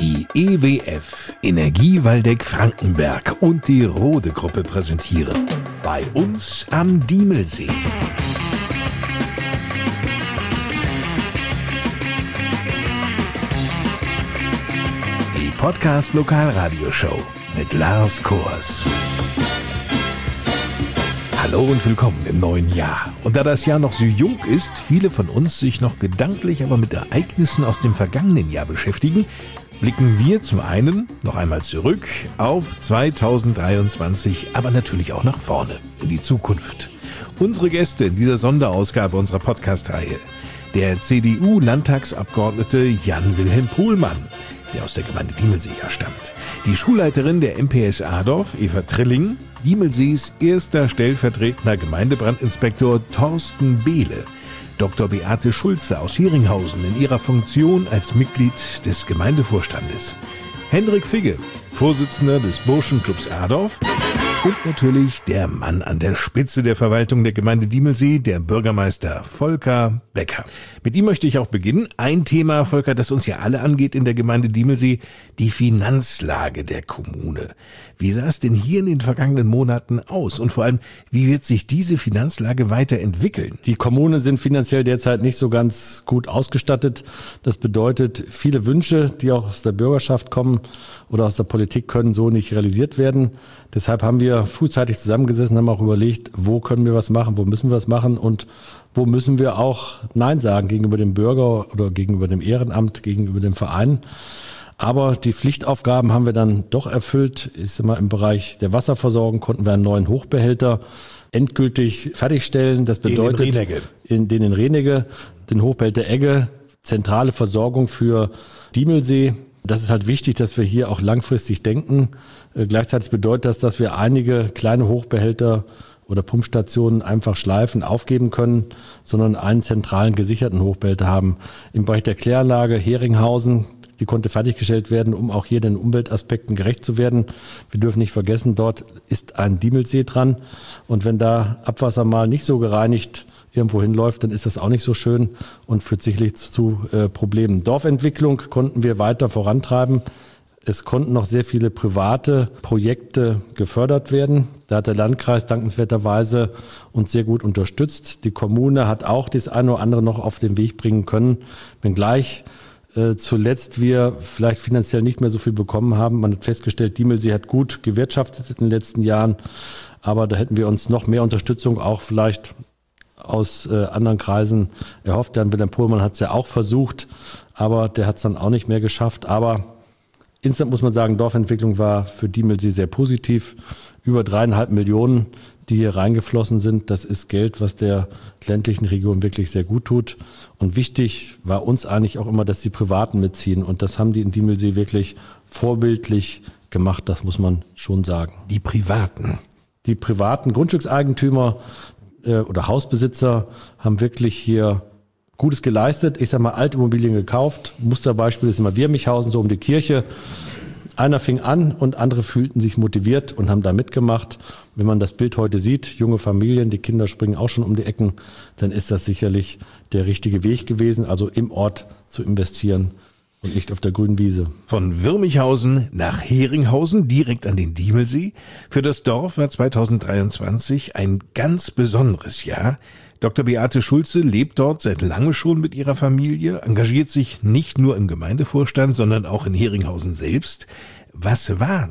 Die EWF, Energie Waldeck Frankenberg und die Rode Gruppe präsentieren bei uns am Diemelsee. Die Podcast-Lokalradioshow mit Lars Kors. Hallo und willkommen im neuen Jahr. Und da das Jahr noch so jung ist, viele von uns sich noch gedanklich aber mit Ereignissen aus dem vergangenen Jahr beschäftigen, blicken wir zum einen noch einmal zurück auf 2023, aber natürlich auch nach vorne, in die Zukunft. Unsere Gäste in dieser Sonderausgabe unserer Podcast-Reihe: der CDU-Landtagsabgeordnete Jan-Wilhelm Pohlmann, der aus der Gemeinde Diemelsee stammt, die Schulleiterin der MPS Adorf, Eva Trilling, Diemelsees erster stellvertretender Gemeindebrandinspektor Thorsten Behle, Dr. Beate Schulze aus Heringhausen in ihrer Funktion als Mitglied des Gemeindevorstandes, Hendrik Figge, Vorsitzender des Burschenclubs Adorf, und natürlich der Mann an der Spitze der Verwaltung der Gemeinde Diemelsee, der Bürgermeister Volker Becker. Mit ihm möchte ich auch beginnen. Ein Thema, Volker, das uns ja alle angeht in der Gemeinde Diemelsee: die Finanzlage der Kommune. Wie sah es denn hier in den vergangenen Monaten aus? Und vor allem, wie wird sich diese Finanzlage weiterentwickeln? Die Kommunen sind finanziell derzeit nicht so ganz gut ausgestattet. Das bedeutet, viele Wünsche, die auch aus der Bürgerschaft kommen oder aus der Politik, können so nicht realisiert werden. Deshalb haben wir frühzeitig zusammengesessen, haben auch überlegt, wo können wir was machen, wo müssen wir was machen und wo müssen wir auch Nein sagen gegenüber dem Bürger oder gegenüber dem Ehrenamt, gegenüber dem Verein. Aber die Pflichtaufgaben haben wir dann doch erfüllt. Im Bereich der Wasserversorgung konnten wir einen neuen Hochbehälter endgültig fertigstellen. Das bedeutet in Renege, den Hochbehälter Egge, zentrale Versorgung für Diemelsee. Das ist halt wichtig, dass wir hier auch langfristig denken. Gleichzeitig bedeutet das, dass wir einige kleine Hochbehälter oder Pumpstationen einfach schleifen, aufgeben können, sondern einen zentralen gesicherten Hochbehälter haben. Im Bereich der Kläranlage Heringhausen, die konnte fertiggestellt werden, um auch hier den Umweltaspekten gerecht zu werden. Wir dürfen nicht vergessen, dort ist ein Diemelsee dran. Und wenn da Abwasser mal nicht so gereinigt irgendwo hinläuft, dann ist das auch nicht so schön und führt sicherlich zu Problemen. Dorfentwicklung konnten wir weiter vorantreiben. Es konnten noch sehr viele private Projekte gefördert werden. Da hat der Landkreis dankenswerterweise uns sehr gut unterstützt. Die Kommune hat auch das eine oder andere noch auf den Weg bringen können, wenngleich zuletzt wir vielleicht finanziell nicht mehr so viel bekommen haben. Man hat festgestellt, Diemelsee hat gut gewirtschaftet in den letzten Jahren, aber da hätten wir uns noch mehr Unterstützung auch vielleicht aus anderen Kreisen erhofft. Jan Wilhelm Pohlmann hat es ja auch versucht, aber der hat es dann auch nicht mehr geschafft. Aber insgesamt muss man sagen, Dorfentwicklung war für Diemelsee sehr positiv. Über 3,5 Millionen, die hier reingeflossen sind. Das ist Geld, was der ländlichen Region wirklich sehr gut tut. Und wichtig war uns eigentlich auch immer, dass die Privaten mitziehen. Und das haben die in Diemelsee wirklich vorbildlich gemacht, das muss man schon sagen. Die Privaten Grundstückseigentümer oder Hausbesitzer haben wirklich hier Gutes geleistet. Ich sage mal, Altimmobilien gekauft. Musterbeispiel ist immer Wirmichhausen, so um die Kirche. Einer fing an und andere fühlten sich motiviert und haben da mitgemacht. Wenn man das Bild heute sieht, junge Familien, die Kinder springen auch schon um die Ecken, dann ist das sicherlich der richtige Weg gewesen, also im Ort zu investieren und nicht auf der grünen Wiese. Von Wirmichhausen nach Heringhausen, direkt an den Diemelsee. Für das Dorf war 2023 ein ganz besonderes Jahr. Dr. Beate Schulze lebt dort seit langem schon mit ihrer Familie, engagiert sich nicht nur im Gemeindevorstand, sondern auch in Heringhausen selbst. Was war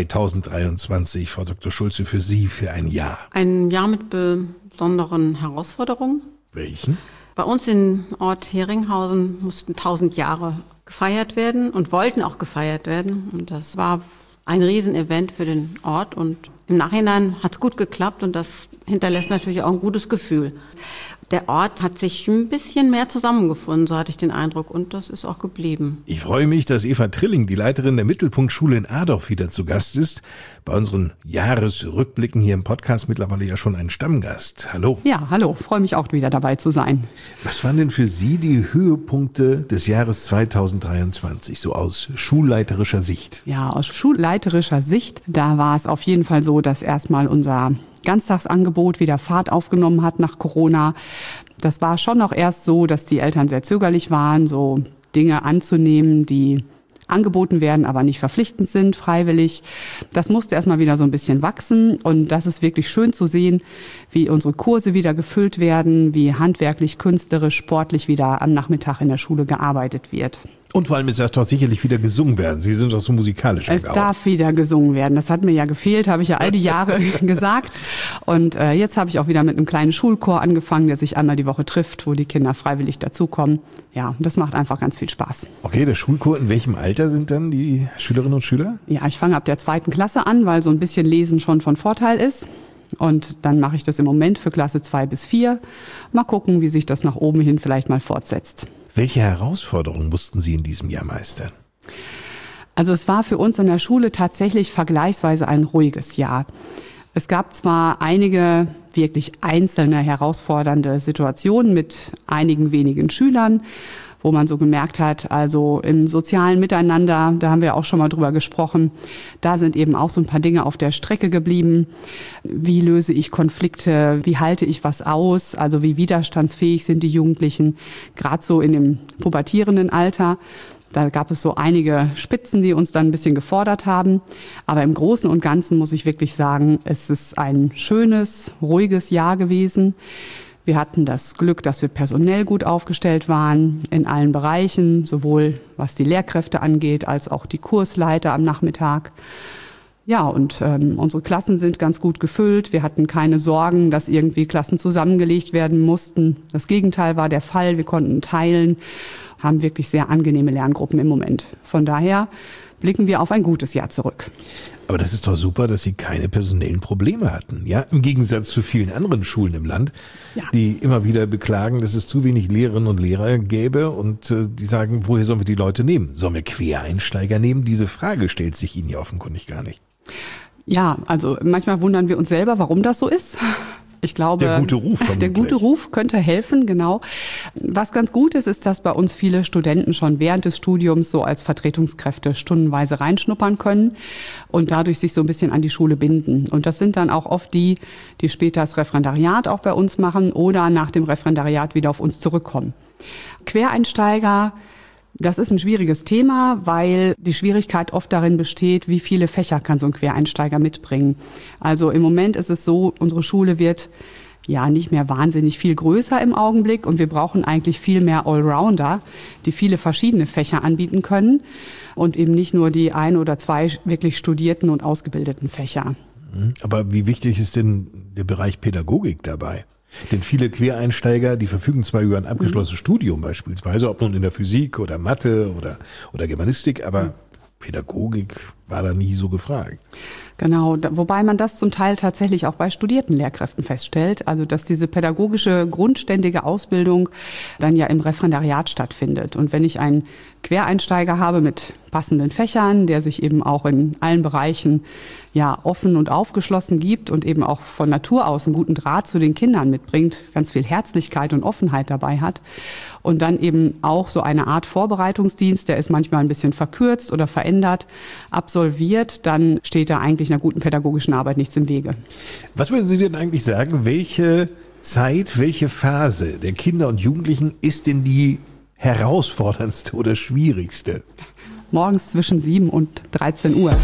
2023, Frau Dr. Schulze, für Sie für ein Jahr? Ein Jahr mit besonderen Herausforderungen. Welchen? Bei uns im Ort Heringhausen mussten 1000 Jahre gefeiert werden und wollten auch gefeiert werden. Und das war ein Riesenevent für den Ort und im Nachhinein hat es gut geklappt und das hinterlässt natürlich auch ein gutes Gefühl. Der Ort hat sich ein bisschen mehr zusammengefunden, so hatte ich den Eindruck, und das ist auch geblieben. Ich freue mich, dass Eva Trilling, die Leiterin der Mittelpunktschule in Adorf, wieder zu Gast ist. Bei unseren Jahresrückblicken hier im Podcast mittlerweile ja schon ein Stammgast. Hallo. Ja, hallo, freue mich auch wieder dabei zu sein. Was waren denn für Sie die Höhepunkte des Jahres 2023, so aus schulleiterischer Sicht? Ja, aus schulleiterischer Sicht, da war es auf jeden Fall so, dass erstmal unser Ganztagsangebot wieder Fahrt aufgenommen hat nach Corona. Das war schon noch erst so, dass die Eltern sehr zögerlich waren, so Dinge anzunehmen, die angeboten werden, aber nicht verpflichtend sind, freiwillig. Das musste erstmal wieder so ein bisschen wachsen und das ist wirklich schön zu sehen, wie unsere Kurse wieder gefüllt werden, wie handwerklich, künstlerisch, sportlich wieder am Nachmittag in der Schule gearbeitet wird. Und vor allem ist das doch sicherlich wieder gesungen werden. Sie sind doch so musikalisch. Es darf wieder gesungen werden. Das hat mir ja gefehlt, habe ich ja all die Jahre gesagt. Und jetzt habe ich auch wieder mit einem kleinen Schulchor angefangen, der sich einmal die Woche trifft, wo die Kinder freiwillig dazukommen. Ja, und das macht einfach ganz viel Spaß. Okay, der Schulchor, in welchem Alter sind dann die Schülerinnen und Schüler? Ja, ich fange ab der 2. Klasse an, weil so ein bisschen Lesen schon von Vorteil ist. Und dann mache ich das im Moment für Klasse 2 bis 4. Mal gucken, wie sich das nach oben hin vielleicht mal fortsetzt. Welche Herausforderungen mussten Sie in diesem Jahr meistern? Also es war für uns an der Schule tatsächlich vergleichsweise ein ruhiges Jahr. Es gab zwar einige wirklich einzelne herausfordernde Situationen mit einigen wenigen Schülern, wo man so gemerkt hat, also im sozialen Miteinander, da haben wir auch schon mal drüber gesprochen, da sind eben auch so ein paar Dinge auf der Strecke geblieben. Wie löse ich Konflikte? Wie halte ich was aus? Also wie widerstandsfähig sind die Jugendlichen, gerade so in dem pubertierenden Alter? Da gab es so einige Spitzen, die uns dann ein bisschen gefordert haben. Aber im Großen und Ganzen muss ich wirklich sagen, es ist ein schönes, ruhiges Jahr gewesen. Wir hatten das Glück, dass wir personell gut aufgestellt waren in allen Bereichen, sowohl was die Lehrkräfte angeht, als auch die Kursleiter am Nachmittag. Ja, und unsere Klassen sind ganz gut gefüllt. Wir hatten keine Sorgen, dass irgendwie Klassen zusammengelegt werden mussten. Das Gegenteil war der Fall. Wir konnten teilen, haben wirklich sehr angenehme Lerngruppen im Moment. Von daher blicken wir auf ein gutes Jahr zurück. Aber das ist doch super, dass Sie keine personellen Probleme hatten. Ja, im Gegensatz zu vielen anderen Schulen im Land, ja, die immer wieder beklagen, dass es zu wenig Lehrerinnen und Lehrer gäbe und die sagen, woher sollen wir die Leute nehmen? Sollen wir Quereinsteiger nehmen? Diese Frage stellt sich Ihnen ja offenkundig gar nicht. Ja, also manchmal wundern wir uns selber, warum das so ist. Ich glaube, der gute Ruf könnte helfen, genau. Was ganz gut ist, ist, dass bei uns viele Studenten schon während des Studiums so als Vertretungskräfte stundenweise reinschnuppern können und dadurch sich so ein bisschen an die Schule binden. Und das sind dann auch oft die später das Referendariat auch bei uns machen oder nach dem Referendariat wieder auf uns zurückkommen. Quereinsteiger, das ist ein schwieriges Thema, weil die Schwierigkeit oft darin besteht, wie viele Fächer kann so ein Quereinsteiger mitbringen. Also im Moment ist es so, unsere Schule wird ja nicht mehr wahnsinnig viel größer im Augenblick und wir brauchen eigentlich viel mehr Allrounder, die viele verschiedene Fächer anbieten können und eben nicht nur die 1 oder 2 wirklich studierten und ausgebildeten Fächer. Aber wie wichtig ist denn der Bereich Pädagogik dabei? Denn viele Quereinsteiger, die verfügen zwar über ein abgeschlossenes Studium beispielsweise, ob nun in der Physik oder Mathe oder Germanistik, aber Pädagogik war da nie so gefragt. Genau, wobei man das zum Teil tatsächlich auch bei studierten Lehrkräften feststellt, also dass diese pädagogische grundständige Ausbildung dann ja im Referendariat stattfindet. Und wenn ich einen Quereinsteiger habe mit passenden Fächern, der sich eben auch in allen Bereichen ja offen und aufgeschlossen gibt und eben auch von Natur aus einen guten Draht zu den Kindern mitbringt, ganz viel Herzlichkeit und Offenheit dabei hat und dann eben auch so eine Art Vorbereitungsdienst, der ist manchmal ein bisschen verkürzt oder verändert, absolviert, dann steht da eigentlich einer guten pädagogischen Arbeit nichts im Wege. Was würden Sie denn eigentlich sagen, welche Zeit, welche Phase der Kinder und Jugendlichen ist denn die herausforderndste oder schwierigste? Morgens zwischen 7 und 13 Uhr.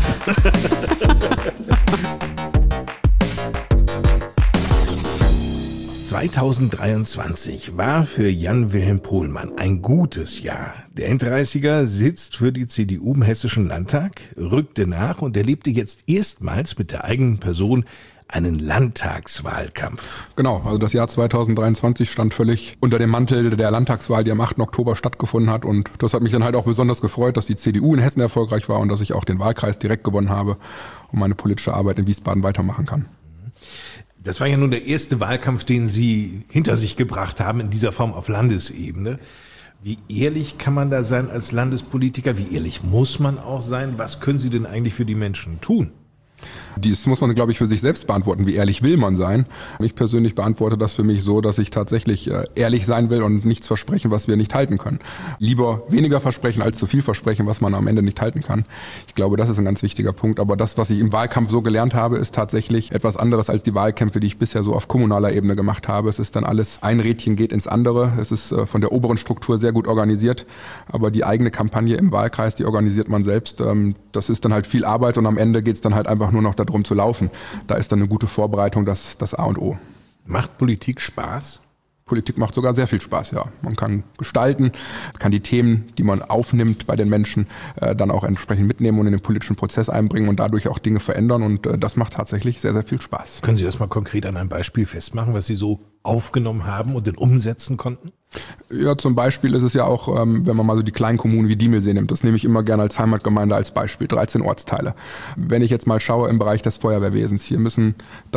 (2023) war für Jan-Wilhelm Pohlmann ein gutes Jahr. Der End-30er sitzt für die CDU im Hessischen Landtag, rückte nach und erlebte jetzt erstmals mit der eigenen Person einen Landtagswahlkampf. Genau, also das Jahr 2023 stand völlig unter dem Mantel der Landtagswahl, die am 8. Oktober stattgefunden hat. Und das hat mich dann halt auch besonders gefreut, dass die CDU in Hessen erfolgreich war und dass ich auch den Wahlkreis direkt gewonnen habe und meine politische Arbeit in Wiesbaden weitermachen kann. Das war ja nun der erste Wahlkampf, den Sie hinter sich gebracht haben in dieser Form auf Landesebene. Wie ehrlich kann man da sein als Landespolitiker? Wie ehrlich muss man auch sein? Was können Sie denn eigentlich für die Menschen tun? Dies muss man, glaube ich, für sich selbst beantworten. Wie ehrlich will man sein? Ich persönlich beantworte das für mich so, dass ich tatsächlich ehrlich sein will und nichts versprechen, was wir nicht halten können. Lieber weniger versprechen als zu viel versprechen, was man am Ende nicht halten kann. Ich glaube, das ist ein ganz wichtiger Punkt. Aber das, was ich im Wahlkampf so gelernt habe, ist tatsächlich etwas anderes als die Wahlkämpfe, die ich bisher so auf kommunaler Ebene gemacht habe. Es ist dann alles, ein Rädchen geht ins andere. Es ist von der oberen Struktur sehr gut organisiert. Aber die eigene Kampagne im Wahlkreis, die organisiert man selbst. Das ist dann halt viel Arbeit und am Ende geht es dann halt einfach nur noch darum zu laufen. Da ist dann eine gute Vorbereitung das A und O. Macht Politik Spaß? Politik macht sogar sehr viel Spaß, ja. Man kann gestalten, kann die Themen, die man aufnimmt bei den Menschen, dann auch entsprechend mitnehmen und in den politischen Prozess einbringen und dadurch auch Dinge verändern. Und das macht tatsächlich sehr, sehr viel Spaß. Können Sie das mal konkret an einem Beispiel festmachen, was Sie so aufgenommen haben und dann umsetzen konnten? Ja, zum Beispiel ist es ja auch, wenn man mal so die kleinen Kommunen wie Diemelsee nimmt, das nehme ich immer gerne als Heimatgemeinde als Beispiel, 13 Ortsteile. Wenn ich jetzt mal schaue im Bereich des Feuerwehrwesens, hier müssen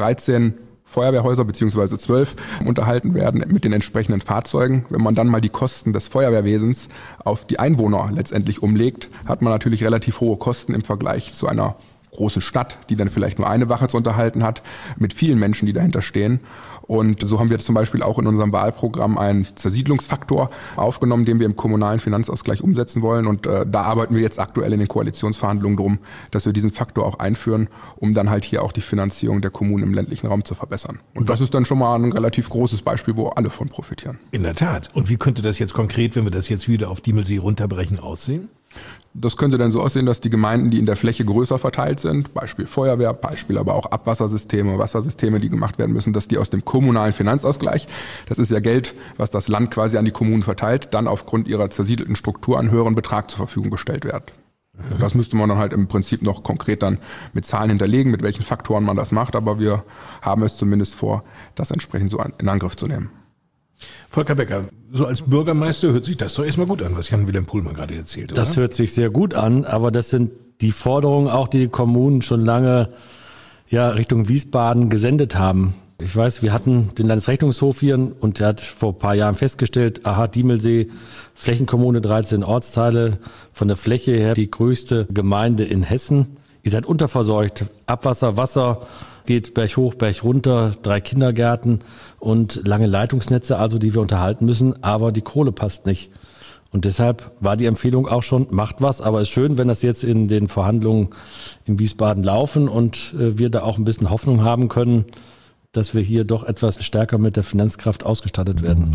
13 Feuerwehrhäuser bzw. 12 unterhalten werden mit den entsprechenden Fahrzeugen. Wenn man dann mal die Kosten des Feuerwehrwesens auf die Einwohner letztendlich umlegt, hat man natürlich relativ hohe Kosten im Vergleich zu einer großen Stadt, die dann vielleicht nur eine Wache zu unterhalten hat, mit vielen Menschen, die dahinter stehen. Und so haben wir zum Beispiel auch in unserem Wahlprogramm einen Zersiedlungsfaktor aufgenommen, den wir im kommunalen Finanzausgleich umsetzen wollen. Und da arbeiten wir jetzt aktuell in den Koalitionsverhandlungen drum, dass wir diesen Faktor auch einführen, um dann halt hier auch die Finanzierung der Kommunen im ländlichen Raum zu verbessern. Und das ist dann schon mal ein relativ großes Beispiel, wo alle von profitieren. In der Tat. Und wie könnte das jetzt konkret, wenn wir das jetzt wieder auf Diemelsee runterbrechen, aussehen? Das könnte dann so aussehen, dass die Gemeinden, die in der Fläche größer verteilt sind, Beispiel Feuerwehr, Beispiel aber auch Abwassersysteme, Wassersysteme, die gemacht werden müssen, dass die aus dem kommunalen Finanzausgleich, das ist ja Geld, was das Land quasi an die Kommunen verteilt, dann aufgrund ihrer zersiedelten Struktur einen höheren Betrag zur Verfügung gestellt werden. Das müsste man dann halt im Prinzip noch konkret dann mit Zahlen hinterlegen, mit welchen Faktoren man das macht, aber wir haben es zumindest vor, das entsprechend so in Angriff zu nehmen. Volker Becker, so als Bürgermeister hört sich das doch erstmal gut an, was Jan-Wilhelm Pohlmann gerade erzählt, oder? Das hört sich sehr gut an, aber das sind die Forderungen auch, die Kommunen schon lange Richtung Wiesbaden gesendet haben. Ich weiß, wir hatten den Landesrechnungshof hier und der hat vor ein paar Jahren festgestellt, Diemelsee, Flächenkommune, 13 Ortsteile, von der Fläche her die größte Gemeinde in Hessen. Ihr seid unterversorgt, Abwasser, Wasser geht Berg hoch, Berg runter, 3 Kindergärten und lange Leitungsnetze, also die wir unterhalten müssen, aber die Kohle passt nicht. Und deshalb war die Empfehlung auch schon, macht was, aber es ist schön, wenn das jetzt in den Verhandlungen in Wiesbaden laufen und wir da auch ein bisschen Hoffnung haben können, dass wir hier doch etwas stärker mit der Finanzkraft ausgestattet werden.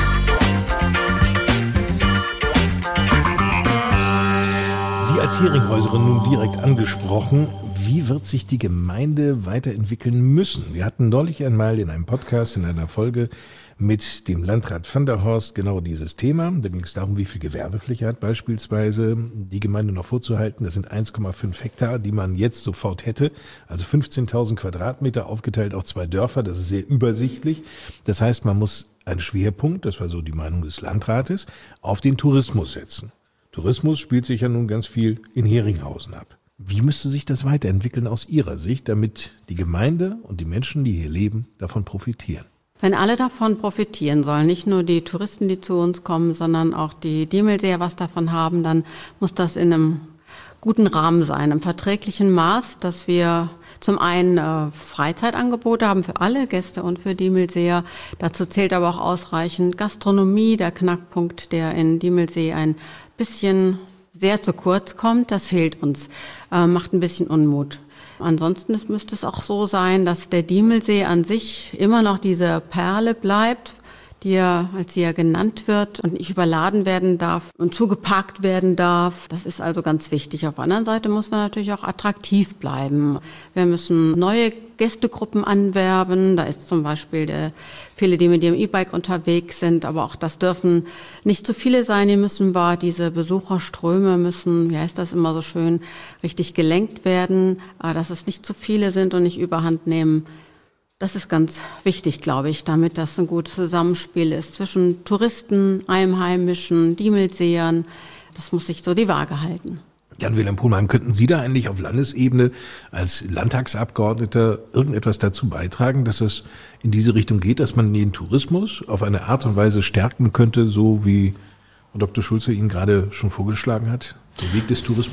Sie als Heringhäuserin nun direkt angesprochen. Wie wird sich die Gemeinde weiterentwickeln müssen? Wir hatten neulich einmal in einem Podcast, in einer Folge mit dem Landrat van der Horst genau dieses Thema. Da ging es darum, wie viel Gewerbefläche hat beispielsweise die Gemeinde noch vorzuhalten. Das sind 1,5 Hektar, die man jetzt sofort hätte. Also 15.000 Quadratmeter aufgeteilt auf 2 Dörfer. Das ist sehr übersichtlich. Das heißt, man muss einen Schwerpunkt, das war so die Meinung des Landrates, auf den Tourismus setzen. Tourismus spielt sich ja nun ganz viel in Heringhausen ab. Wie müsste sich das weiterentwickeln aus Ihrer Sicht, damit die Gemeinde und die Menschen, die hier leben, davon profitieren? Wenn alle davon profitieren sollen, nicht nur die Touristen, die zu uns kommen, sondern auch die Diemelseer was davon haben, dann muss das in einem guten Rahmen sein, im verträglichen Maß, dass wir zum einen Freizeitangebote haben für alle Gäste und für Diemelseer. Dazu zählt aber auch ausreichend Gastronomie, der Knackpunkt, der in Diemelsee ein bisschen sehr zu kurz kommt, das fehlt uns, macht ein bisschen Unmut. Ansonsten müsste es auch so sein, dass der Diemelsee an sich immer noch diese Perle bleibt, die ja, als sie ja genannt wird und nicht überladen werden darf und zugeparkt werden darf. Das ist also ganz wichtig. Auf der anderen Seite muss man natürlich auch attraktiv bleiben. Wir müssen neue Gästegruppen anwerben. Da ist zum Beispiel viele, die mit ihrem E-Bike unterwegs sind, aber auch das dürfen nicht zu viele sein. Diese Besucherströme müssen, wie heißt das immer so schön, richtig gelenkt werden, dass es nicht zu viele sind und nicht überhand nehmen. Das ist ganz wichtig, glaube ich, damit das ein gutes Zusammenspiel ist zwischen Touristen, Einheimischen, Diemelseern. Das muss sich so die Waage halten. Jan-Wilhelm Pohlmann, könnten Sie da eigentlich auf Landesebene als Landtagsabgeordneter irgendetwas dazu beitragen, dass es in diese Richtung geht, dass man den Tourismus auf eine Art und Weise stärken könnte, so wie Dr. Schulze Ihnen gerade schon vorgeschlagen hat, der Weg des Tourismus?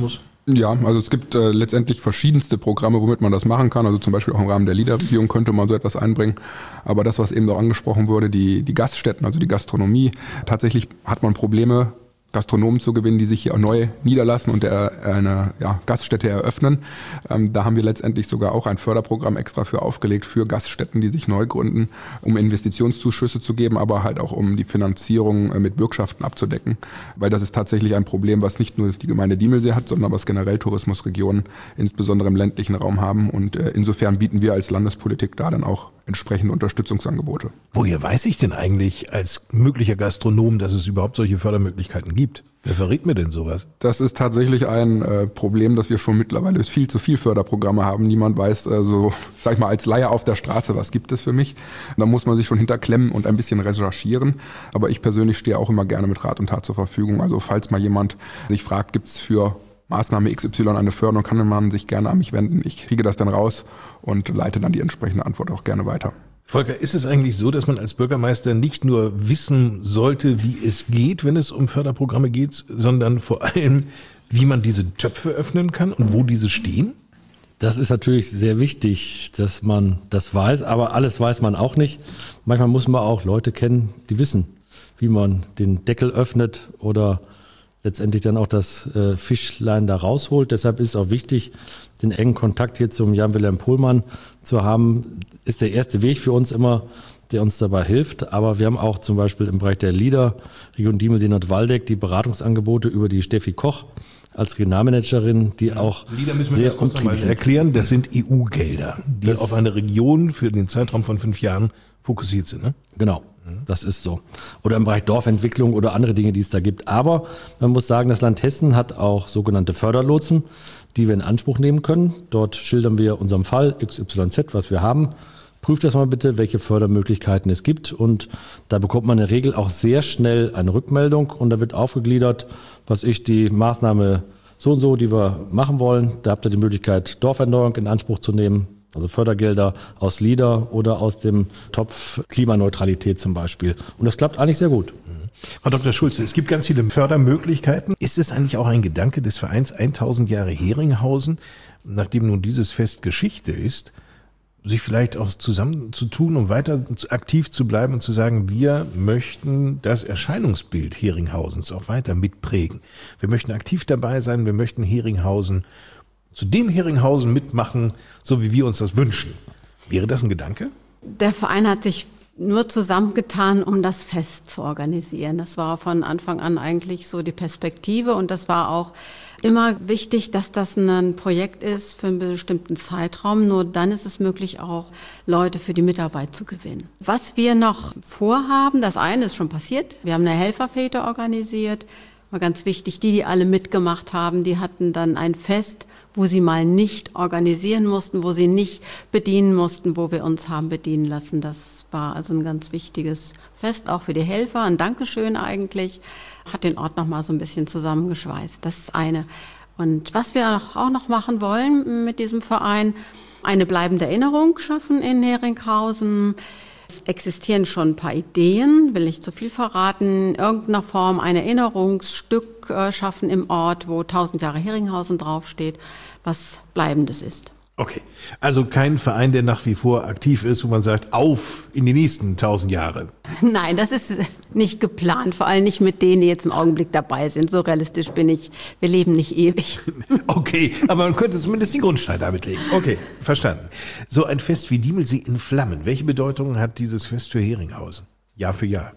Ja, also es gibt letztendlich verschiedenste Programme, womit man das machen kann. Also zum Beispiel auch im Rahmen der LEADER-Regierung könnte man so etwas einbringen. Aber das, was eben auch angesprochen wurde, die Gaststätten, also die Gastronomie, tatsächlich hat man Probleme, Gastronomen zu gewinnen, die sich hier auch neu niederlassen und eine Gaststätte eröffnen. Da haben wir letztendlich sogar auch ein Förderprogramm extra für aufgelegt für Gaststätten, die sich neu gründen, um Investitionszuschüsse zu geben, aber halt auch um die Finanzierung mit Bürgschaften abzudecken. Weil das ist tatsächlich ein Problem, was nicht nur die Gemeinde Diemelsee hat, sondern was generell Tourismusregionen, insbesondere im ländlichen Raum, haben. Und insofern bieten wir als Landespolitik da dann auch entsprechende Unterstützungsangebote. Woher weiß ich denn eigentlich als möglicher Gastronom, dass es überhaupt solche Fördermöglichkeiten gibt? Wer verrät mir denn sowas? Das ist tatsächlich ein Problem, dass wir schon mittlerweile viel zu viel Förderprogramme haben. Niemand weiß, sag ich mal, als Laie auf der Straße, was gibt es für mich? Da muss man sich schon hinterklemmen und ein bisschen recherchieren. Aber ich persönlich stehe auch immer gerne mit Rat und Tat zur Verfügung. Also falls mal jemand sich fragt, gibt es für Maßnahme XY eine Förderung, kann man sich gerne an mich wenden. Ich kriege das dann raus und leite dann die entsprechende Antwort auch gerne weiter. Volker, ist es eigentlich so, dass man als Bürgermeister nicht nur wissen sollte, wie es geht, wenn es um Förderprogramme geht, sondern vor allem, wie man diese Töpfe öffnen kann und wo diese stehen? Das ist natürlich sehr wichtig, dass man das weiß, aber alles weiß man auch nicht. Manchmal muss man auch Leute kennen, die wissen, wie man den Deckel öffnet oder letztendlich dann auch das Fischlein da rausholt. Deshalb ist es auch wichtig, den engen Kontakt hier zum Jan-Wilhelm Pohlmann zu haben. Ist der erste Weg für uns immer, der uns dabei hilft. Aber wir haben auch zum Beispiel im Bereich der LEADER, Region Diemelsee Nordwaldeck, die Beratungsangebote über die Steffi Koch als Regionalmanagerin, die auch LEADER müssen wir sehr kurz nochmal erklären. Das sind EU-Gelder, die auf eine Region für den Zeitraum von 5 Jahren fokussiert sind, ne? Genau. Das ist so. Oder im Bereich Dorfentwicklung oder andere Dinge, die es da gibt. Aber man muss sagen, das Land Hessen hat auch sogenannte Förderlotsen, die wir in Anspruch nehmen können. Dort schildern wir unserem Fall XYZ, was wir haben. Prüft das mal bitte, welche Fördermöglichkeiten es gibt. Und da bekommt man in der Regel auch sehr schnell eine Rückmeldung. Und da wird aufgegliedert, die Maßnahme so und so, die wir machen wollen. Da habt ihr die Möglichkeit, Dorferneuerung in Anspruch zu nehmen. Also Fördergelder aus LEADER oder aus dem Topf Klimaneutralität zum Beispiel. Und das klappt eigentlich sehr gut. Frau Dr. Schulze, es gibt ganz viele Fördermöglichkeiten. Ist es eigentlich auch ein Gedanke des Vereins 1000 Jahre Heringhausen, nachdem nun dieses Fest Geschichte ist, sich vielleicht auch zusammenzutun, um weiter aktiv zu bleiben und zu sagen, wir möchten das Erscheinungsbild Heringhausens auch weiter mitprägen. Wir möchten aktiv dabei sein, wir möchten Heringhausen zu dem Heringhausen mitmachen, so wie wir uns das wünschen. Wäre das ein Gedanke? Der Verein hat sich nur zusammengetan, um das Fest zu organisieren. Das war von Anfang an eigentlich so die Perspektive und das war auch immer wichtig, dass das ein Projekt ist für einen bestimmten Zeitraum. Nur dann ist es möglich, auch Leute für die Mitarbeit zu gewinnen. Was wir noch vorhaben, das eine ist schon passiert. Wir haben eine Helferfete organisiert. War ganz wichtig, die alle mitgemacht haben, die hatten dann ein Fest, wo sie mal nicht organisieren mussten, wo sie nicht bedienen mussten, wo wir uns haben bedienen lassen. Das war also ein ganz wichtiges Fest, auch für die Helfer. Ein Dankeschön eigentlich. Hat den Ort noch mal so ein bisschen zusammengeschweißt. Das ist eine. Und was wir auch noch machen wollen mit diesem Verein, eine bleibende Erinnerung schaffen in Heringhausen. Es existieren schon ein paar Ideen, will nicht zu viel verraten, in irgendeiner Form ein Erinnerungsstück schaffen im Ort, wo 1000 Jahre Heringhausen draufsteht, was Bleibendes ist. Okay, also kein Verein, der nach wie vor aktiv ist, wo man sagt, auf in die nächsten 1000 Jahre. Nein, das ist nicht geplant, vor allem nicht mit denen, die jetzt im Augenblick dabei sind. So realistisch bin ich, wir leben nicht ewig. Okay, aber man könnte zumindest die Grundsteine damit legen. Okay, verstanden. So ein Fest wie Diemelsee in Flammen, welche Bedeutung hat dieses Fest für Heringhausen? Jahr für Jahr.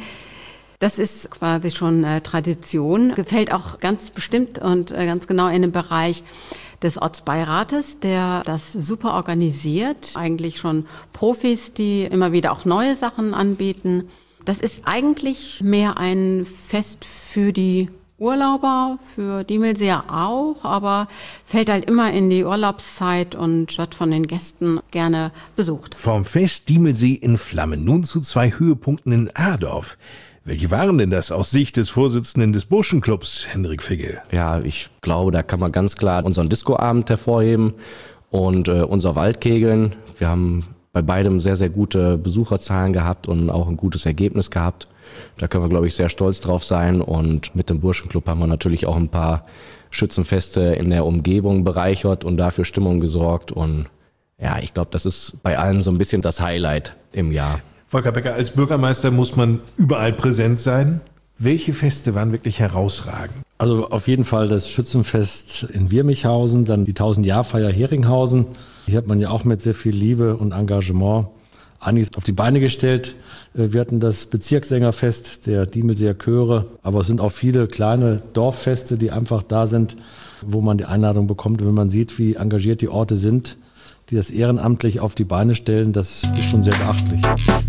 Das ist quasi schon Tradition, gefällt auch ganz bestimmt und ganz genau in dem Bereich des Ortsbeirates, der das super organisiert. Eigentlich schon Profis, die immer wieder auch neue Sachen anbieten. Das ist eigentlich mehr ein Fest für die Urlauber, für Diemelseer auch, aber fällt halt immer in die Urlaubszeit und wird von den Gästen gerne besucht. Vom Fest Diemelsee in Flammen nun zu 2 Höhepunkten in Adorf. Welche waren denn das aus Sicht des Vorsitzenden des Burschenclubs, Henrik Figge? Ja, ich glaube, da kann man ganz klar unseren Discoabend hervorheben und unser Waldkegeln. Wir haben bei beidem sehr, sehr gute Besucherzahlen gehabt und auch ein gutes Ergebnis gehabt. Da können wir, glaube ich, sehr stolz drauf sein. Und mit dem Burschenclub haben wir natürlich auch ein paar Schützenfeste in der Umgebung bereichert und dafür Stimmung gesorgt. Und ja, ich glaube, das ist bei allen so ein bisschen das Highlight im Jahr. Volker Becker, als Bürgermeister muss man überall präsent sein. Welche Feste waren wirklich herausragend? Also auf jeden Fall das Schützenfest in Wirmichhausen, dann die 1000-Jahr-Feier Heringhausen. Hier hat man ja auch mit sehr viel Liebe und Engagement einiges auf die Beine gestellt. Wir hatten das Bezirkssängerfest der Diemelseer Chöre, aber es sind auch viele kleine Dorffeste, die einfach da sind, wo man die Einladung bekommt. Und wenn man sieht, wie engagiert die Orte sind, die das ehrenamtlich auf die Beine stellen, das ist schon sehr beachtlich.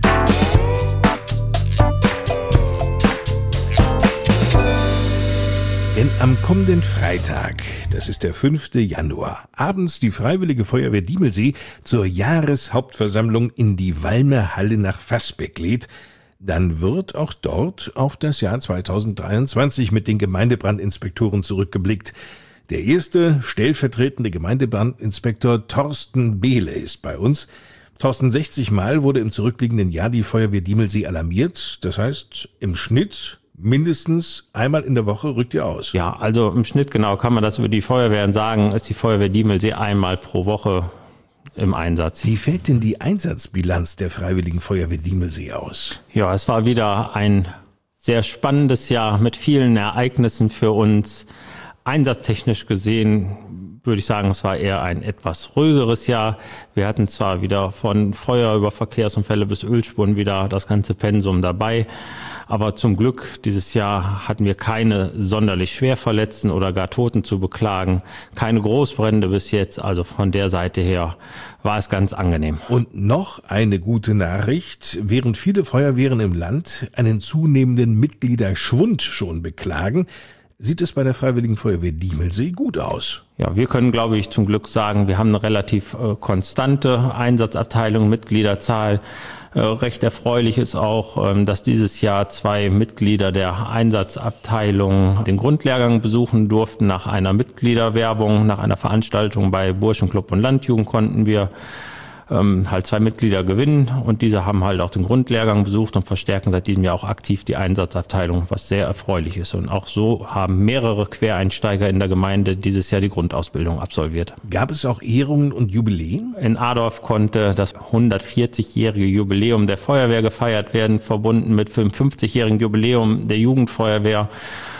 Denn am kommenden Freitag, das ist der 5. Januar, abends die Freiwillige Feuerwehr Diemelsee zur Jahreshauptversammlung in die Valmer Halle nach Fasbeck lädt, dann wird auch dort auf das Jahr 2023 mit den Gemeindebrandinspektoren zurückgeblickt. Der erste stellvertretende Gemeindebrandinspektor Thorsten Behle ist bei uns. Thorsten, 60 Mal wurde im zurückliegenden Jahr die Feuerwehr Diemelsee alarmiert. Das heißt, im Schnitt mindestens einmal in der Woche rückt ihr aus. Ja, also im Schnitt genau kann man das über die Feuerwehren sagen, ist die Feuerwehr Diemelsee einmal pro Woche im Einsatz. Wie fällt denn die Einsatzbilanz der Freiwilligen Feuerwehr Diemelsee aus? Ja, es war wieder ein sehr spannendes Jahr mit vielen Ereignissen für uns. Einsatztechnisch gesehen würde ich sagen, es war eher ein etwas ruhigeres Jahr. Wir hatten zwar wieder von Feuer über Verkehrsunfälle bis Ölspuren wieder das ganze Pensum dabei, aber zum Glück dieses Jahr hatten wir keine sonderlich Schwerverletzten oder gar Toten zu beklagen, keine Großbrände bis jetzt, also von der Seite her war es ganz angenehm. Und noch eine gute Nachricht, während viele Feuerwehren im Land einen zunehmenden Mitgliederschwund schon beklagen, sieht es bei der Freiwilligen Feuerwehr Diemelsee gut aus. Ja, wir können, glaube ich, zum Glück sagen, wir haben eine relativ konstante Einsatzabteilung, Mitgliederzahl. Recht erfreulich ist auch, dass dieses Jahr 2 Mitglieder der Einsatzabteilung den Grundlehrgang besuchen durften. Nach einer Mitgliederwerbung, nach einer Veranstaltung bei Burschenclub und Landjugend konnten wir halt 2 Mitglieder gewinnen und diese haben halt auch den Grundlehrgang besucht und verstärken seit diesem Jahr auch aktiv die Einsatzabteilung, was sehr erfreulich ist. Und auch so haben mehrere Quereinsteiger in der Gemeinde dieses Jahr die Grundausbildung absolviert. Gab es auch Ehrungen und Jubiläen? In Adorf konnte das 140-jährige Jubiläum der Feuerwehr gefeiert werden, verbunden mit dem 50-jährigen Jubiläum der Jugendfeuerwehr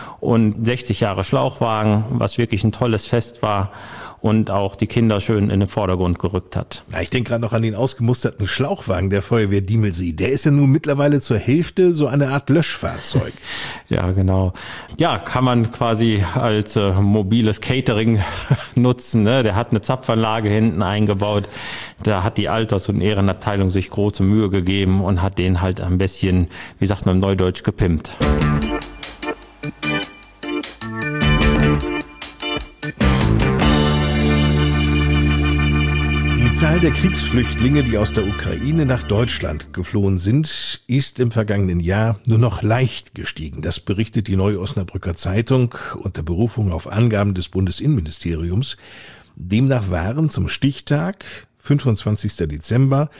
und 60 Jahre Schlauchwagen, was wirklich ein tolles Fest war und auch die Kinder schön in den Vordergrund gerückt hat. Ja, ich denke gerade noch an den ausgemusterten Schlauchwagen der Feuerwehr Diemelsee. Der ist ja nun mittlerweile zur Hälfte so eine Art Löschfahrzeug. Ja, genau. Ja, kann man quasi als mobiles Catering nutzen. Ne? Der hat eine Zapfanlage hinten eingebaut. Da hat die Alters- und Ehrenabteilung sich große Mühe gegeben und hat den halt ein bisschen, wie sagt man im Neudeutsch, gepimpt. Die Zahl der Kriegsflüchtlinge, die aus der Ukraine nach Deutschland geflohen sind, ist im vergangenen Jahr nur noch leicht gestiegen. Das berichtet die Neue Osnabrücker Zeitung unter Berufung auf Angaben des Bundesinnenministeriums. Demnach waren zum Stichtag, 25. Dezember,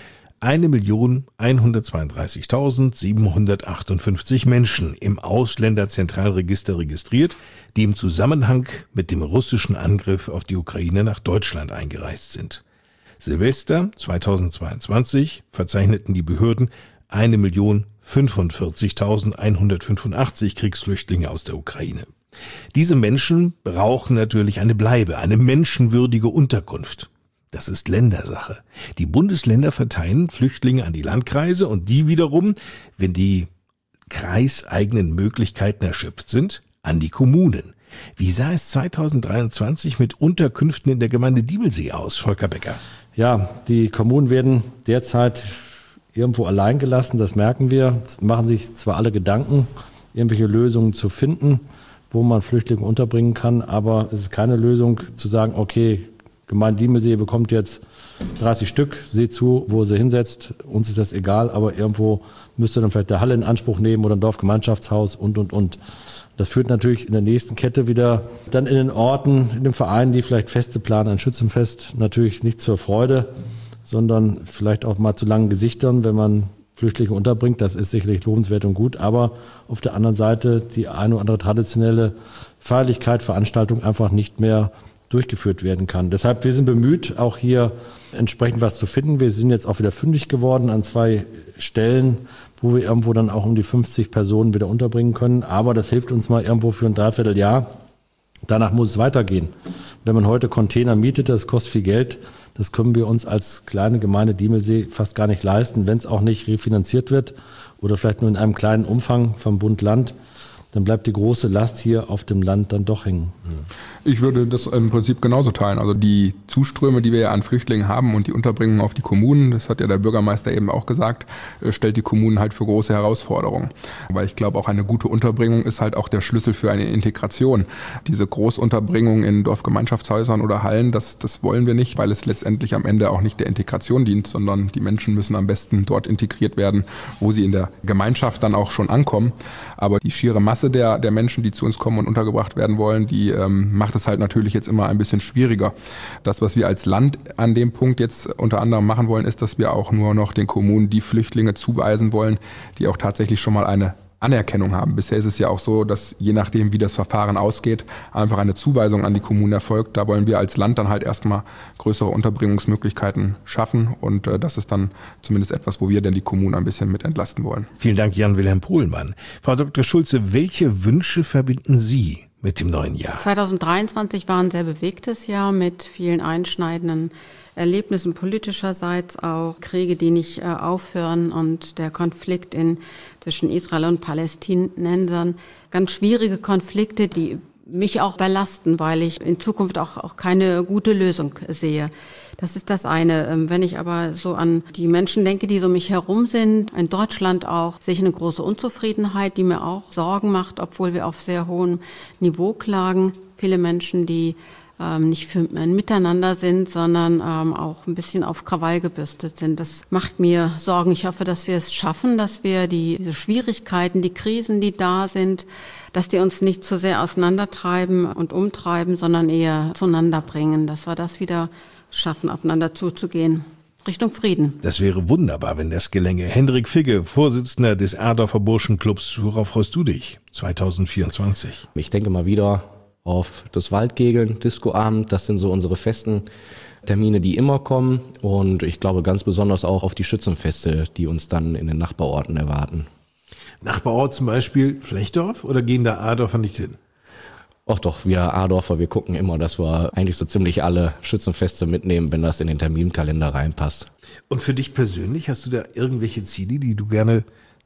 1.132.758 Menschen im Ausländerzentralregister registriert, die im Zusammenhang mit dem russischen Angriff auf die Ukraine nach Deutschland eingereist sind. Silvester 2022 verzeichneten die Behörden 1.045.185 Kriegsflüchtlinge aus der Ukraine. Diese Menschen brauchen natürlich eine Bleibe, eine menschenwürdige Unterkunft. Das ist Ländersache. Die Bundesländer verteilen Flüchtlinge an die Landkreise und die wiederum, wenn die kreiseigenen Möglichkeiten erschöpft sind, an die Kommunen. Wie sah es 2023 mit Unterkünften in der Gemeinde Diemelsee aus, Volker Becker? Ja, die Kommunen werden derzeit irgendwo allein gelassen, das merken wir. Es machen sich zwar alle Gedanken, irgendwelche Lösungen zu finden, wo man Flüchtlinge unterbringen kann, aber es ist keine Lösung zu sagen, okay, Gemeinde Diemelsee bekommt jetzt 30 Stück, seht zu, wo sie hinsetzt, uns ist das egal, aber irgendwo müsst ihr dann vielleicht der Halle in Anspruch nehmen oder ein Dorfgemeinschaftshaus und. Das führt natürlich in der nächsten Kette wieder dann in den Orten, in den Vereinen, die vielleicht Feste planen, ein Schützenfest, natürlich nicht zur Freude, sondern vielleicht auch mal zu langen Gesichtern, wenn man Flüchtlinge unterbringt. Das ist sicherlich lohnenswert und gut, aber auf der anderen Seite die eine oder andere traditionelle Feierlichkeit, Veranstaltung einfach nicht mehr durchgeführt werden kann. Deshalb, wir sind bemüht, auch hier entsprechend was zu finden. Wir sind jetzt auch wieder fündig geworden an 2 Stellen, wo wir irgendwo dann auch um die 50 Personen wieder unterbringen können. Aber das hilft uns mal irgendwo für ein Dreivierteljahr. Danach muss es weitergehen. Wenn man heute Container mietet, das kostet viel Geld. Das können wir uns als kleine Gemeinde Diemelsee fast gar nicht leisten, wenn es auch nicht refinanziert wird oder vielleicht nur in einem kleinen Umfang vom Bund Land. Dann bleibt die große Last hier auf dem Land dann doch hängen. Ich würde das im Prinzip genauso teilen. Also die Zuströme, die wir ja an Flüchtlingen haben und die Unterbringung auf die Kommunen, das hat ja der Bürgermeister eben auch gesagt, stellt die Kommunen halt für große Herausforderungen. Weil ich glaube, auch eine gute Unterbringung ist halt auch der Schlüssel für eine Integration. Diese Großunterbringung in Dorfgemeinschaftshäusern oder Hallen, das wollen wir nicht, weil es letztendlich am Ende auch nicht der Integration dient, sondern die Menschen müssen am besten dort integriert werden, wo sie in der Gemeinschaft dann auch schon ankommen. Aber die schiere Masse der Menschen, die zu uns kommen und untergebracht werden wollen, die macht es halt natürlich jetzt immer ein bisschen schwieriger. Das, was wir als Land an dem Punkt jetzt unter anderem machen wollen, ist, dass wir auch nur noch den Kommunen die Flüchtlinge zuweisen wollen, die auch tatsächlich schon mal eine Anerkennung haben. Bisher ist es ja auch so, dass je nachdem, wie das Verfahren ausgeht, einfach eine Zuweisung an die Kommunen erfolgt. Da wollen wir als Land dann halt erstmal größere Unterbringungsmöglichkeiten schaffen und das ist dann zumindest etwas, wo wir dann die Kommunen ein bisschen mit entlasten wollen. Vielen Dank, Jan-Wilhelm Pohlmann. Frau Dr. Schulze, welche Wünsche verbinden Sie mit dem neuen Jahr? 2023 war ein sehr bewegtes Jahr mit vielen einschneidenden Erlebnissen politischerseits auch, Kriege, die nicht aufhören und der Konflikt zwischen Israel und Palästinensern. Ganz schwierige Konflikte, die mich auch belasten, weil ich in Zukunft auch keine gute Lösung sehe. Das ist das eine. Wenn ich aber so an die Menschen denke, die so um mich herum sind, in Deutschland auch, sehe ich eine große Unzufriedenheit, die mir auch Sorgen macht, obwohl wir auf sehr hohem Niveau klagen. Viele Menschen, die nicht für ein Miteinander sind, sondern auch ein bisschen auf Krawall gebürstet sind. Das macht mir Sorgen. Ich hoffe, dass wir es schaffen, dass wir diese Schwierigkeiten, die Krisen, die da sind, dass die uns nicht zu sehr auseinandertreiben und umtreiben, sondern eher zueinander bringen, dass wir das wieder schaffen, aufeinander zuzugehen. Richtung Frieden. Das wäre wunderbar, wenn das gelänge. Hendrik Figge, Vorsitzender des Adorfer Burschenclubs. Worauf freust du dich 2024? Ich denke mal wieder auf das Waldkegeln, Discoabend, das sind so unsere festen Termine, die immer kommen und ich glaube ganz besonders auch auf die Schützenfeste, die uns dann in den Nachbarorten erwarten. Nachbarort zum Beispiel Flechdorf oder gehen da Adorfer nicht hin? Ach doch, wir Adorfer, wir gucken immer, dass wir eigentlich so ziemlich alle Schützenfeste mitnehmen, wenn das in den Terminkalender reinpasst. Und für dich persönlich, hast du da irgendwelche Ziele, die du gerne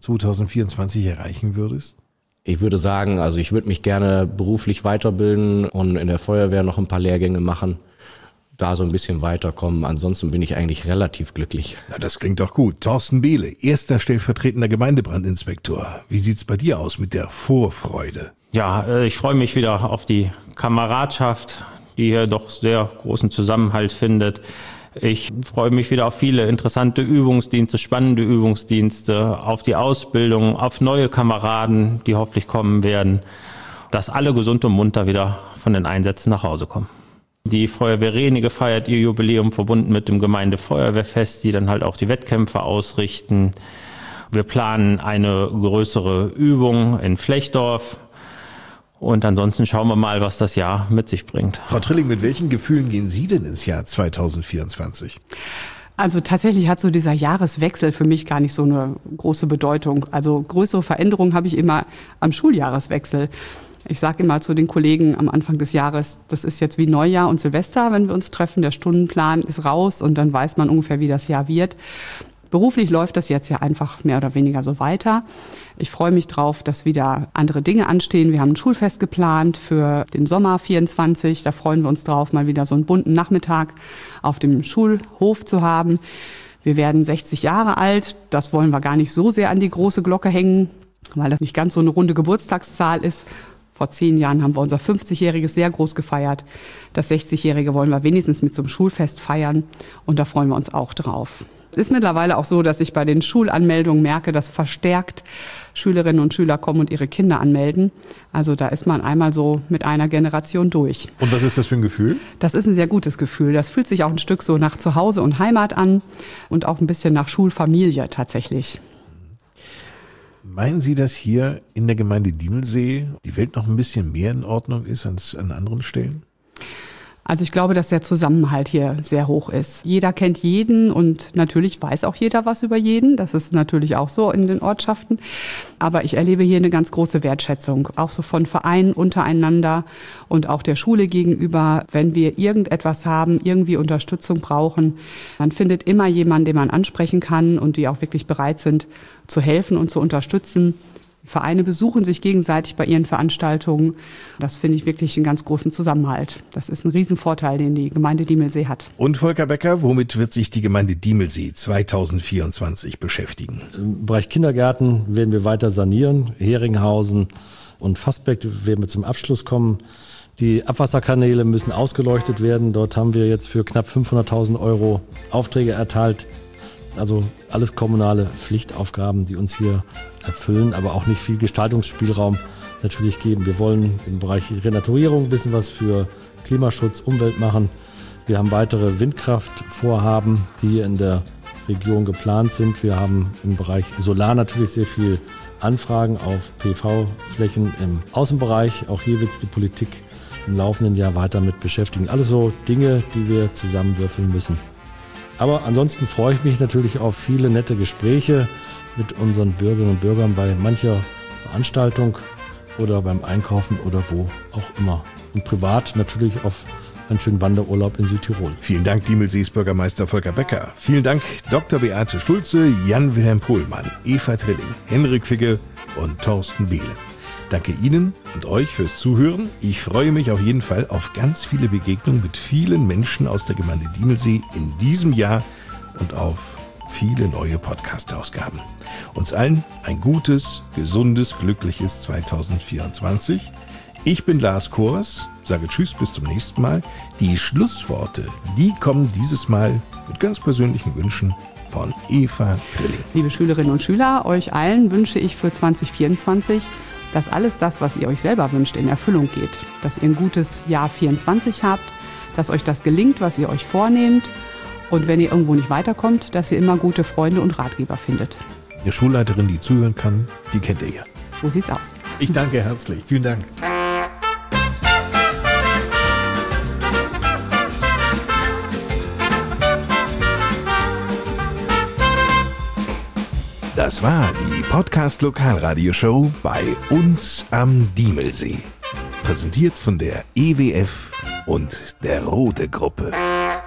2024 erreichen würdest? Ich würde sagen, also ich würde mich gerne beruflich weiterbilden und in der Feuerwehr noch ein paar Lehrgänge machen, da so ein bisschen weiterkommen. Ansonsten bin ich eigentlich relativ glücklich. Na, das klingt doch gut. Thorsten Behle, erster stellvertretender Gemeindebrandinspektor. Wie sieht's bei dir aus mit der Vorfreude? Ja, ich freue mich wieder auf die Kameradschaft, die hier doch sehr großen Zusammenhalt findet. Ich freue mich wieder auf viele interessante Übungsdienste, spannende Übungsdienste, auf die Ausbildung, auf neue Kameraden, die hoffentlich kommen werden, dass alle gesund und munter wieder von den Einsätzen nach Hause kommen. Die Feuerwehr Renige feiert ihr Jubiläum verbunden mit dem Gemeindefeuerwehrfest, die dann halt auch die Wettkämpfe ausrichten. Wir planen eine größere Übung in Flechdorf. Und ansonsten schauen wir mal, was das Jahr mit sich bringt. Frau Trilling, mit welchen Gefühlen gehen Sie denn ins Jahr 2024? Also tatsächlich hat so dieser Jahreswechsel für mich gar nicht so eine große Bedeutung. Also größere Veränderungen habe ich immer am Schuljahreswechsel. Ich sage immer zu den Kollegen am Anfang des Jahres, das ist jetzt wie Neujahr und Silvester, wenn wir uns treffen. Der Stundenplan ist raus und dann weiß man ungefähr, wie das Jahr wird. Beruflich läuft das jetzt ja einfach mehr oder weniger so weiter. Ich freue mich drauf, dass wieder andere Dinge anstehen. Wir haben ein Schulfest geplant für den Sommer 24. Da freuen wir uns drauf, mal wieder so einen bunten Nachmittag auf dem Schulhof zu haben. Wir werden 60 Jahre alt. Das wollen wir gar nicht so sehr an die große Glocke hängen, weil das nicht ganz so eine runde Geburtstagszahl ist. Vor 10 Jahren haben wir unser 50-Jähriges sehr groß gefeiert. Das 60-Jährige wollen wir wenigstens mit so einem Schulfest feiern und da freuen wir uns auch drauf. Es ist mittlerweile auch so, dass ich bei den Schulanmeldungen merke, dass verstärkt Schülerinnen und Schüler kommen und ihre Kinder anmelden. Also da ist man einmal so mit einer Generation durch. Und was ist das für ein Gefühl? Das ist ein sehr gutes Gefühl. Das fühlt sich auch ein Stück so nach Zuhause und Heimat an und auch ein bisschen nach Schulfamilie tatsächlich. Meinen Sie, dass hier in der Gemeinde Diemelsee die Welt noch ein bisschen mehr in Ordnung ist als an anderen Stellen? Also ich glaube, dass der Zusammenhalt hier sehr hoch ist. Jeder kennt jeden und natürlich weiß auch jeder was über jeden. Das ist natürlich auch so in den Ortschaften. Aber ich erlebe hier eine ganz große Wertschätzung, auch so von Vereinen untereinander und auch der Schule gegenüber. Wenn wir irgendetwas haben, irgendwie Unterstützung brauchen, dann findet immer jemand, den man ansprechen kann und die auch wirklich bereit sind zu helfen und zu unterstützen. Vereine besuchen sich gegenseitig bei ihren Veranstaltungen. Das finde ich wirklich einen ganz großen Zusammenhalt. Das ist ein Riesenvorteil, den die Gemeinde Diemelsee hat. Und Volker Becker, womit wird sich die Gemeinde Diemelsee 2024 beschäftigen? Im Bereich Kindergärten werden wir weiter sanieren. Heringhausen und Fassbeck werden wir zum Abschluss kommen. Die Abwasserkanäle müssen ausgeleuchtet werden. Dort haben wir jetzt für knapp 500.000 € Aufträge erteilt. Also alles kommunale Pflichtaufgaben, die uns hier erfüllen, aber auch nicht viel Gestaltungsspielraum natürlich geben. Wir wollen im Bereich Renaturierung ein bisschen was für Klimaschutz, Umwelt machen. Wir haben weitere Windkraftvorhaben, die hier in der Region geplant sind. Wir haben im Bereich Solar natürlich sehr viel Anfragen auf PV-Flächen im Außenbereich. Auch hier wird es die Politik im laufenden Jahr weiter mit beschäftigen. Alles so Dinge, die wir zusammenwürfeln müssen. Aber ansonsten freue ich mich natürlich auf viele nette Gespräche mit unseren Bürgerinnen und Bürgern bei mancher Veranstaltung oder beim Einkaufen oder wo auch immer. Und privat natürlich auf einen schönen Wanderurlaub in Südtirol. Vielen Dank, Diemelsees Bürgermeister Volker Becker. Vielen Dank, Dr. Beate Schulze, Jan-Wilhelm Pohlmann, Eva Trilling, Henrik Figge und Thorsten Behle. Danke Ihnen und euch fürs Zuhören. Ich freue mich auf jeden Fall auf ganz viele Begegnungen mit vielen Menschen aus der Gemeinde Diemelsee in diesem Jahr und auf viele neue Podcast-Ausgaben. Uns allen ein gutes, gesundes, glückliches 2024. Ich bin Lars Kors, sage Tschüss, bis zum nächsten Mal. Die Schlussworte, die kommen dieses Mal mit ganz persönlichen Wünschen von Eva Trilling. Liebe Schülerinnen und Schüler, euch allen wünsche ich für 2024, dass alles das, was ihr euch selber wünscht, in Erfüllung geht. Dass ihr ein gutes Jahr 24 habt, dass euch das gelingt, was ihr euch vornehmt. Und wenn ihr irgendwo nicht weiterkommt, dass ihr immer gute Freunde und Ratgeber findet. Eine Schulleiterin, die zuhören kann, die kennt ihr ja. So sieht's aus. Ich danke herzlich. Vielen Dank. Das war die Podcast-Lokalradioshow bei uns am Diemelsee. Präsentiert von der EWF und der Rote Gruppe.